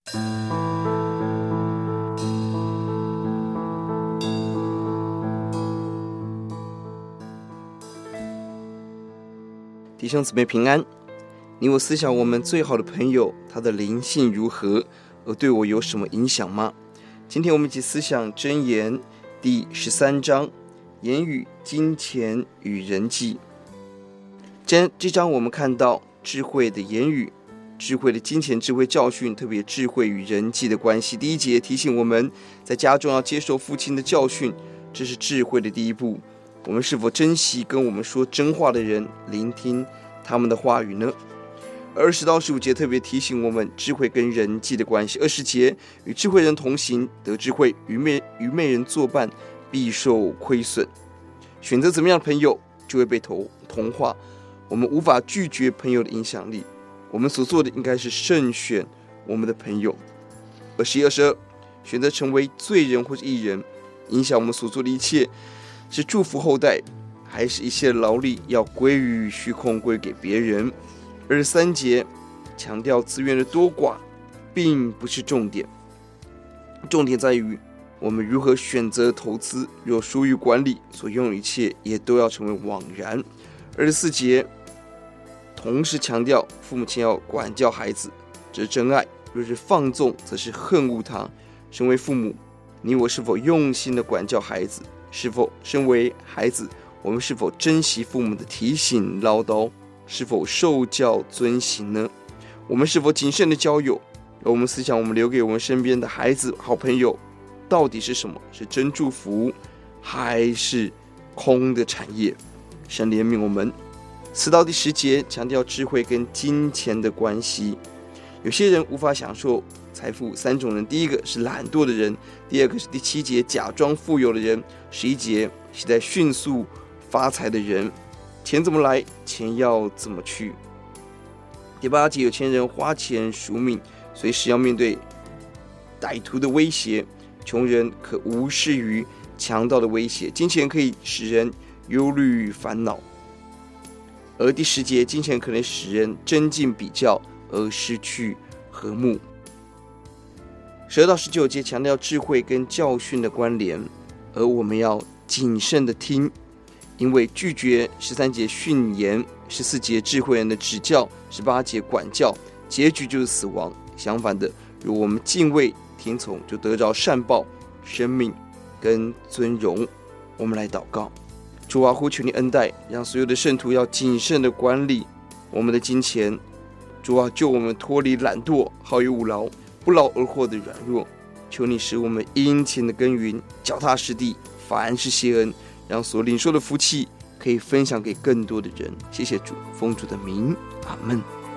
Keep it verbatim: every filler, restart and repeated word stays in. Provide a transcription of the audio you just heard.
弟兄姊妹平安，你我思想我们最好的朋友，他的灵性如何，而对我有什么影响吗？今天我们一起思想箴言第十三章，言语、金钱与人际。这这章我们看到智慧的言语、智慧的金钱、智慧教训，特别智慧与人际的关系。第一节提醒我们在家中要接受父亲的教训，这是智慧的第一步。我们是否珍惜跟我们说真话的人，聆听他们的话语呢？二十到十五节特别提醒我们智慧跟人际的关系。二十节，与智慧人同行得智慧，愚昧愚昧人作伴必受亏损。选择怎么样的朋友，就会被同化。我们无法拒绝朋友的影响力，我们所做的应该是慎选我们的朋友。二十一、二十二，选择成为罪人或是义人，影响我们所做的一切，是祝福后代，还是一切劳力要归于虚空，归给别人？二十三节强调资源的多寡并不是重点，重点在于我们如何选择投资。若疏于管理，所拥有一切也都要成为枉然。二十四节同时强调父母亲要管教孩子，这是真爱；若是放纵，则是恨恶他。身为父母，你我是否用心的管教孩子？是否身为孩子，我们是否珍惜父母的提醒唠叨？是否受教遵行呢？我们是否谨慎的交友？而我们思想我们留给我们身边的孩子、好朋友到底是什么？是真祝福，还是空的产业？神怜悯我们。四到第十节强调智慧跟金钱的关系。有些人无法享受财富，三种人：第一个是懒惰的人，第二个是第七节假装富有的人，十一节是在迅速发财的人。钱怎么来，钱要怎么去？第八节，有钱人花钱赎命，随时要面对歹徒的威胁；穷人可无视于强盗的威胁。金钱可以使人忧虑烦恼，而第十节，金钱可能使人增进比较而失去和睦。十二到十九节强调智慧跟教训的关联，而我们要谨慎的听，因为拒绝十三节训言，十四节智慧人的指教，十八节管教，结局就是死亡。相反的，如果我们敬畏听从，就得着善报、生命跟尊荣。我们来祷告。主啊，呼求你恩待，让所有的圣徒要谨慎的管理我们的金钱。主啊，救我们脱离懒惰、好逸恶劳、不劳而获的软弱。求你使我们殷勤的耕耘，脚踏实地，凡事谢恩，让所领受的福气可以分享给更多的人。谢谢主，奉主的名，阿们。